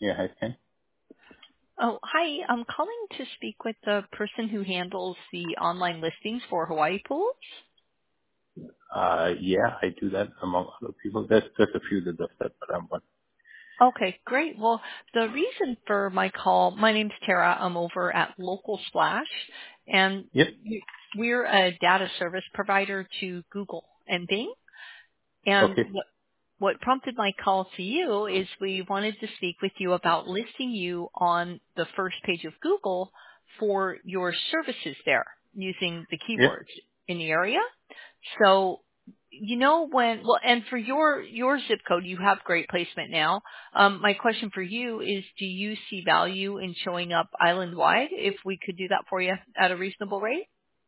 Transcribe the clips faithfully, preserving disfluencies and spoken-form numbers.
Yeah, I can. Oh, hi. I'm calling to speak with the person who handles the online listings for Hawaii pools. Uh, yeah, I do that among other people. There's there's a few that does that, but I'm one. Okay, great. Well, the reason for my call, my name's Tara. I'm over at Local Splash, and Yep. we're a data service provider to Google and Bing. And Okay. what what prompted my call to you is we wanted to speak with you about listing you on the first page of Google for your services there using the Yep. keywords in the area. So, you know when, well, and for your, your zip code, you have great placement now. Um, my question for you is, do you see value in showing up island-wide if we could do that for you at a reasonable rate?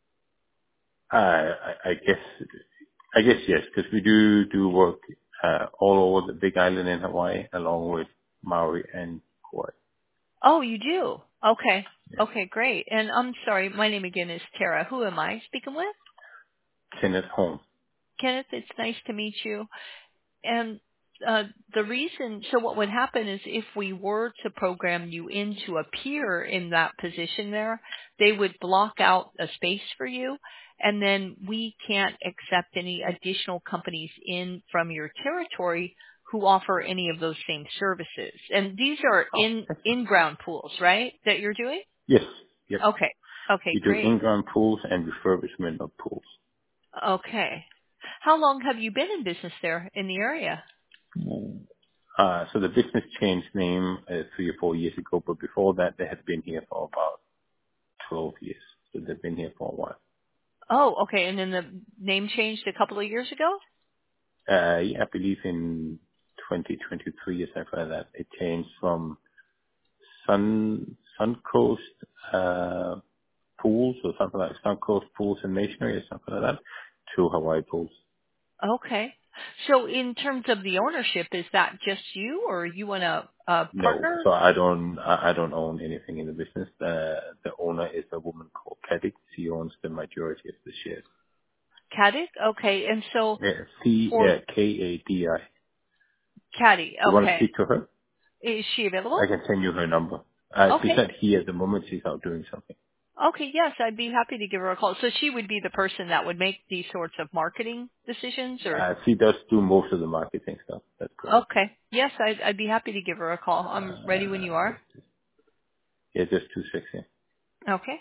Uh, I, I guess I guess yes, because we do do work uh, all over the Big Island in Hawaii, along with Maui and Kauai. Oh, you do? Okay. Yeah. Okay, great. And I'm sorry, my name again is Tara. Who am I speaking with? Kenneth Home. Kenneth, it's nice to meet you. And uh, the reason, so what would happen is if we were to program you in to appear in that position there, they would block out a space for you, and then we can't accept any additional companies in from your territory who offer any of those same services. And these are Oh, in excellent. in-ground pools, right, that you're doing? Yes. Yep. Okay. Okay, We do great. in-ground pools and refurbishment of pools. Okay. How long have you been in business there in the area? Uh, so the business changed name uh, three or four years ago, but before that they had been here for about twelve years. So they've been here for a while. Oh, okay. And then the name changed a couple of years ago? Uh, yeah, I believe in twenty twenty-three or something like that, it changed from Sun Suncoast uh, Pools or something like Suncoast Pools and Masonry or something like that to Hawaii Pools. Okay. So in terms of the ownership, is that just you or you and a, a No, partner? so I don't I I don't own anything in the business. The the owner is a woman called Kadik. She owns the majority of the shares. Caddy? Okay. And so Yeah, C for uh, K A D I. Caddy, You want to okay. speak to her? Is she available? I can send you her number. Uh, she's Okay. not here at the moment. She's out doing something. Okay, yes, I'd be happy to give her a call. So she would be the person that would make these sorts of marketing decisions or? Uh, she does do most of the marketing stuff. That's correct. Okay. Yes, I'd, I'd be happy to give her a call. I'm ready when Uh, you are. just, yeah, just two seconds. Okay.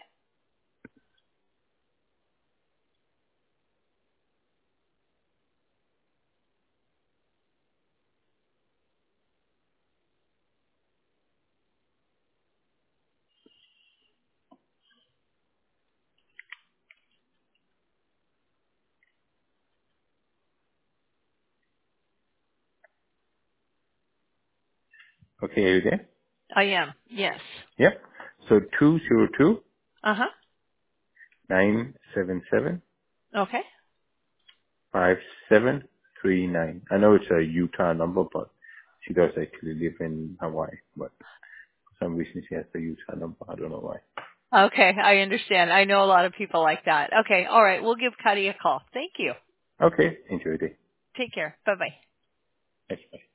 Okay, are you there? I am. Yes. Yep. So two zero two Uh-huh. nine seven seven Okay. five seven three nine. I know it's a Utah number, but she does actually live in Hawaii. But for some reason she has the Utah number. I don't know why. Okay, I understand. I know a lot of people like that. Okay, all right. We'll give Cuddy a call. Thank you. Okay, enjoy your day. Take care. Bye-bye. Thanks. Bye.